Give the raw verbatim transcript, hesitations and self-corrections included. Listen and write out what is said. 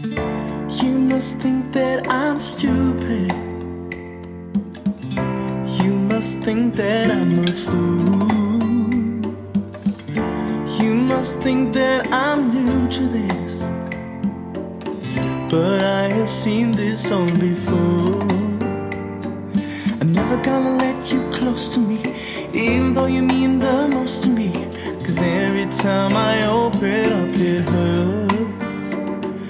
You must think that I'm stupid. You must think that I'm a fool. You must think that I'm new to this, but I have seen this song before. I'm never gonna let you close to me, even though you mean the most to me. Cause every time I open up,